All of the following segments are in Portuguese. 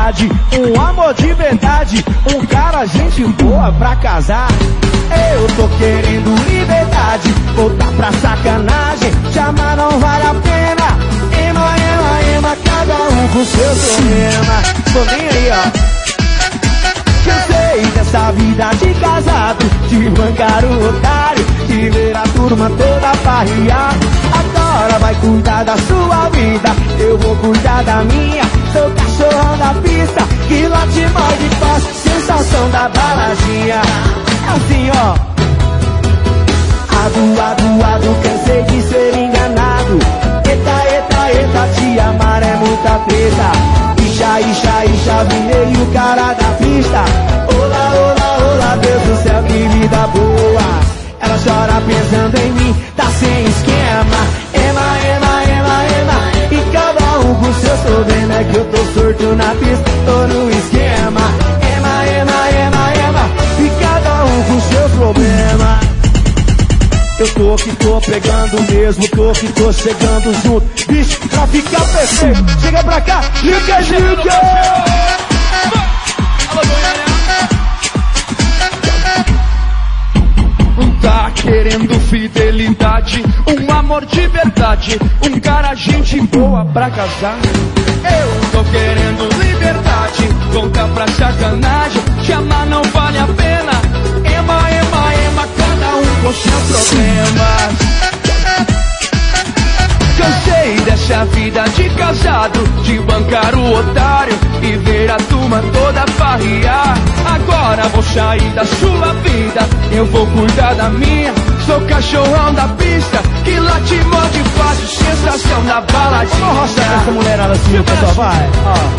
liberdade, um amor de verdade, um cara gente boa pra casar. Eu tô querendo liberdade, voltar pra sacanagem, te amar não vale a pena. Ema, ema, ema, cada um com seu problema. Tô nem aí, ó. Cansei dessa vida de casado, de bancar o otário, de ver a turma toda farrear. Agora vai cuidar da sua vida, eu vou cuidar da minha. Sou cachorrão da pista, que late mal de paz, sensação da baladinha. Assim, ó. Ado, cansei de ser enganado. Eita, eita, eita, te amar é muita treta. Ixa, virei o cara da pista. Olá, olá, olá, Deus do céu, que vida boa. Ela chora pensando em mim, tá sem esquema. Ema, ema, ema, ema, e cada um com seus problemas. É que eu tô surto na pista, tô no esquema. Ema, ema, ema, ema, e cada um com seus problemas. Eu tô que tô pegando mesmo, tô que tô chegando junto. Bicho, pra ficar perfeito, chega pra cá, liga, liga. Tá querendo fidelidade, um amor de verdade, um cara gente boa pra casar. Eu tô querendo liberdade, voltar pra sacanagem, te amar não vale a pena. Ema, ema, ema, cada um com seus problemas. Cansei dessa vida de casado, de bancar o otário e ver a turma toda farrear. Agora vou sair da sua vida, eu vou cuidar da minha. Sou cachorrão da pista, que late morde fácil, sensação da baladinha. Vamos roçar essa mulherada assim, pessoal, vai.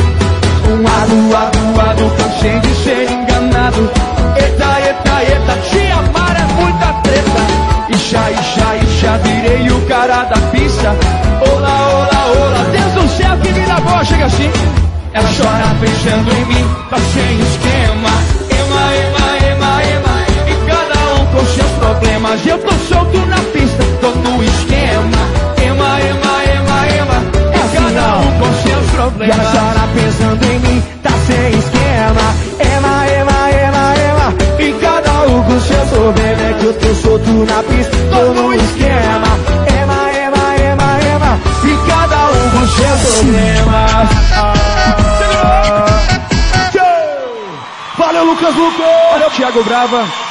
Ado, cansei de ser enganado. Eita, eita, eita, te amar é muita treta. Ixa, virei o cara da pista. Olá, olá, olá, Deus do céu, que vida boa, chega assim. Ela chora pensando em mim, tá sem esquema. Ema, ema, ema, ema, e cada um com seus problemas. Eu tô solto na pista, tô no esquema. Ema, ema, ema, ema, e cada um com seus problemas. E ela chora pensando em mim, tá sem esquema. Ema, ema, ema, ema, e cada um com seus problemas. É que eu tô solto na pista, tô no esquema. Ema, ema, ema, ema, e cada um com seus problemas. Valeu, Lucas Luco! Valeu, Thiago Brava.